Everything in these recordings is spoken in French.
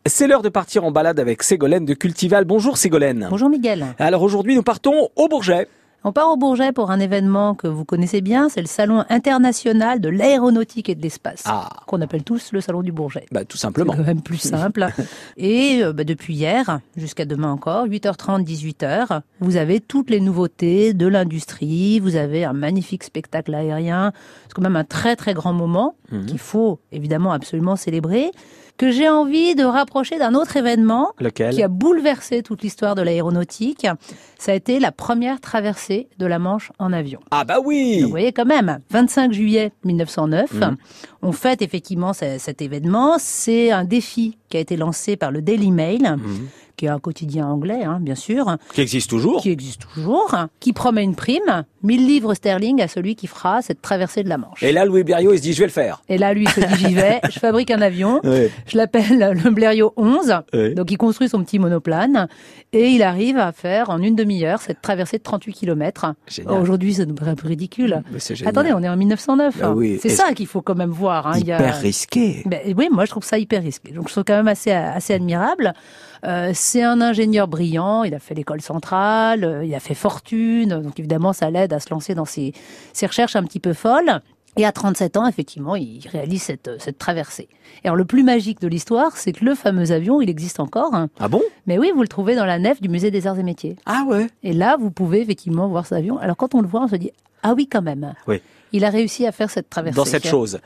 C'est l'heure de partir en balade avec Ségolène de Cultival. Bonjour Ségolène. Bonjour Miguel. Alors aujourd'hui, nous partons au Bourget. On part au Bourget pour un événement que vous connaissez bien, c'est le Salon international de l'aéronautique et de l'espace, qu'on appelle tous le Salon du Bourget. Tout simplement. C'est quand même plus simple. Et depuis hier, jusqu'à demain encore, 8h30, 18h, vous avez toutes les nouveautés de l'industrie, vous avez un magnifique spectacle aérien, c'est quand même un très très grand moment qu'il faut évidemment absolument célébrer, que j'ai envie de rapprocher d'un autre événement. Lequel ? Qui a bouleversé toute l'histoire de l'aéronautique. Ça a été la première traversée de la Manche en avion. Ah bah oui. Vous voyez quand même, 25 juillet 1909, on fête effectivement cet événement. C'est un défi qui a été lancé par le Daily Mail, qui est un quotidien anglais, bien sûr. Qui existe toujours. Qui promet une prime, 1000 livres sterling à celui qui fera cette traversée de la Manche. Et là, Louis Blériot, il se dit, je vais le faire. Et là, lui, il se dit, j'y vais, je fabrique un avion, je l'appelle le Blériot 11, donc il construit son petit monoplane, et il arrive à faire en une demi-heure cette traversée de 38 km. Aujourd'hui, ça nous paraît un peu ridicule. Attendez, on est en 1909. C'est ça qu'il faut quand même voir. Hyper risqué. Oui, moi je trouve ça hyper risqué. Donc je trouve quand même assez admirable. C'est un ingénieur brillant, il a fait l'école centrale, il a fait fortune, donc évidemment ça l'aide à se lancer dans ses recherches un petit peu folles. Et à 37 ans, effectivement, il réalise cette traversée. Et alors le plus magique de l'histoire, c'est que le fameux avion, il existe encore. Ah bon ? Mais oui, vous le trouvez dans la nef du musée des Arts et Métiers. Ah ouais ? Et là, vous pouvez effectivement voir cet avion. Alors quand on le voit, on se dit, ah oui quand même. Oui. Il a réussi à faire cette traversée. Dans cette chose.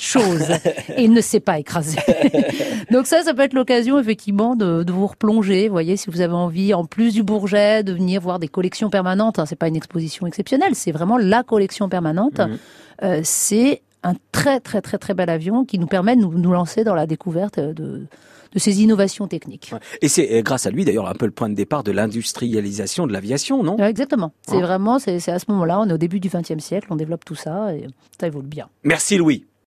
Et il ne s'est pas écrasé. Donc ça peut être l'occasion, effectivement, de vous replonger. Vous voyez, si vous avez envie, en plus du Bourget, de venir voir des collections permanentes. C'est pas une exposition exceptionnelle, c'est vraiment la collection permanente. C'est un très, très, très, très bel avion qui nous permet de nous lancer dans la découverte de ces innovations techniques. Et c'est grâce à lui, d'ailleurs, un peu le point de départ de l'industrialisation de l'aviation, non ? Exactement. C'est vraiment, c'est à ce moment-là, on est au début du XXe siècle, on développe tout ça et ça évolue bien. Merci Louis.